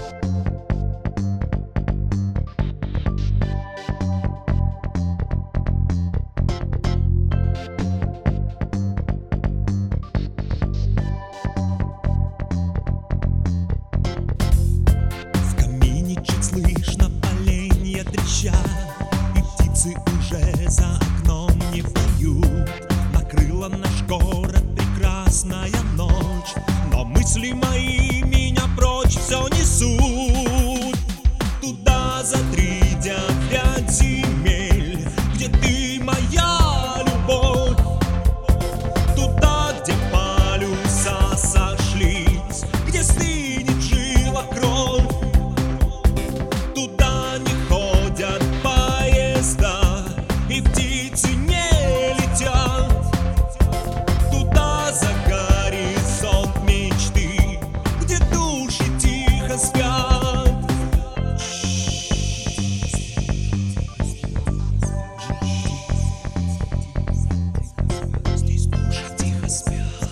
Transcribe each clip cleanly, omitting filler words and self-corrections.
Слышно поленья трещат, и птицы уже за окном не поют. Накрыла наш город прекрасная ночь, но мысли мои меня прочь все несут. Туда за 3-9 земель, где ты моя любовь. Туда, где полюса сошлись, где стынет жила кровь. Туда не ходят поезда, и птицы не летят. Туда за горизонт мечты, где души тихо спят. Здесь души тихо спят.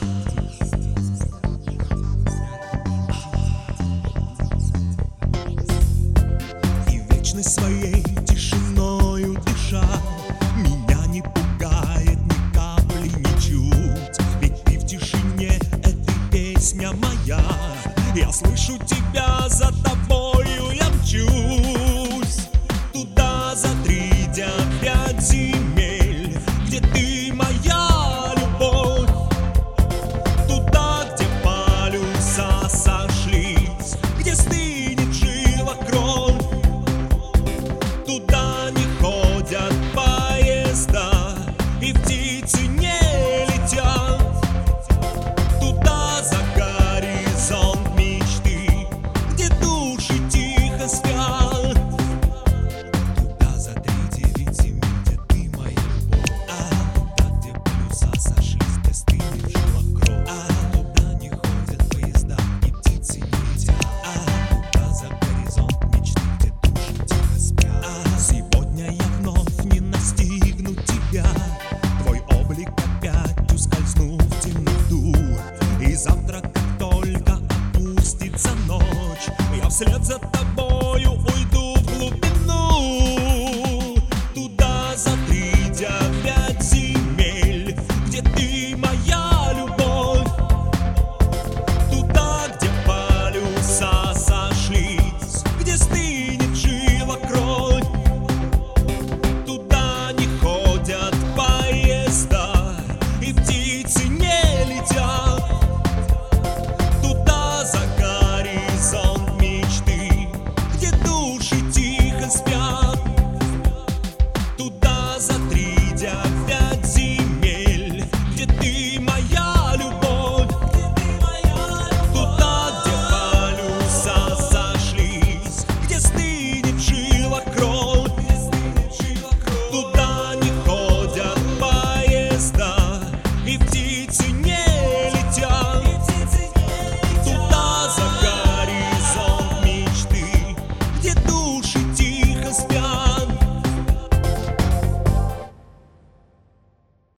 Своей тишиною дыша, меня не пугает ни капли, ничуть. Ведь ты в тишине, это песня моя. Я слышу тебя, за тобою я мчусь. Туда за 3-9 земель, где ты моя любовь. Туда, где полюса сошлись, где стынет жила кровь. Туда не ходят поезда, и птицы не летят. Туда за горизонт мечты, где души тихо спят. Туда за 3-9 земель, где ты моя любовь. Туда, где полюса сошлись, где стынет жила кровь. Туда не ходят поезда, и птицы не летят. Туда за горизонт мечты, где души тихо спят. Сегодня я вновь не настигну тебя, твой облик опять ускользнул в темноту. И завтра, как только опустится ночь, я вслед за тобою